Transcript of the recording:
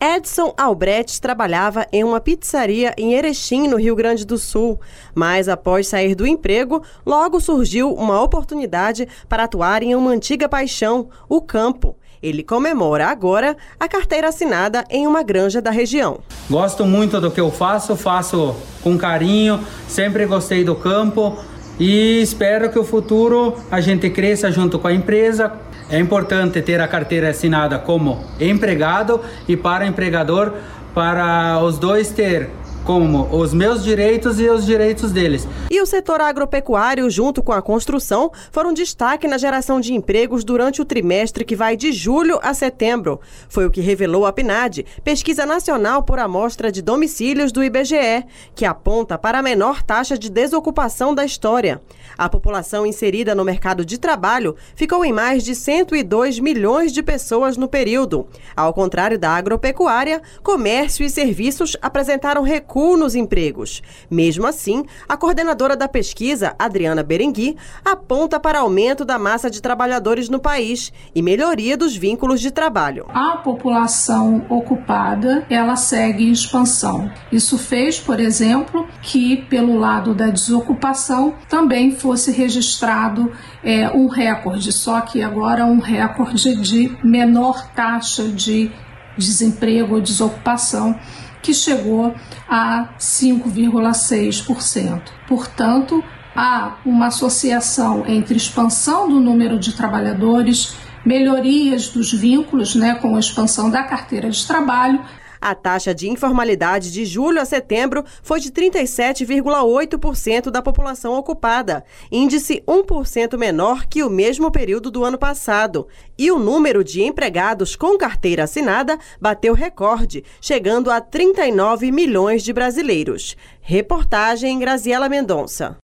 Edson Albrecht trabalhava em uma pizzaria em Erechim, no Rio Grande do Sul. Mas após sair do emprego, logo surgiu uma oportunidade para atuar em uma antiga paixão, o campo. Ele comemora agora a carteira assinada em uma granja da região. Gosto muito do que eu faço com carinho, sempre gostei do campo e espero que no futuro a gente cresça junto com a empresa. É importante ter a carteira assinada como empregado e para empregador, para os dois ter como os meus direitos e os direitos deles. E o setor agropecuário, junto com a construção, foram destaque na geração de empregos durante o trimestre que vai de julho a setembro. Foi o que revelou a PNAD, Pesquisa Nacional por Amostra de Domicílios do IBGE, que aponta para a menor taxa de desocupação da história. A população inserida no mercado de trabalho ficou em mais de 102 milhões de pessoas no período. Ao contrário da agropecuária, comércio e serviços apresentaram recuo nos empregos. Mesmo assim, a coordenadora da pesquisa, Adriana Berengui, aponta para aumento da massa de trabalhadores no país e melhoria dos vínculos de trabalho. A população ocupada, ela segue em expansão. Isso fez, por exemplo, que pelo lado da desocupação também fosse registrado um recorde, só que agora um recorde de menor taxa de desemprego ou desocupação, que chegou a 5,6%. Portanto, há uma associação entre expansão do número de trabalhadores, melhorias dos vínculos, com a expansão da carteira de trabalho. A taxa de informalidade de julho a setembro foi de 37,8% da população ocupada, índice 1% menor que o mesmo período do ano passado. E o número de empregados com carteira assinada bateu recorde, chegando a 39 milhões de brasileiros. Reportagem Graziela Mendonça.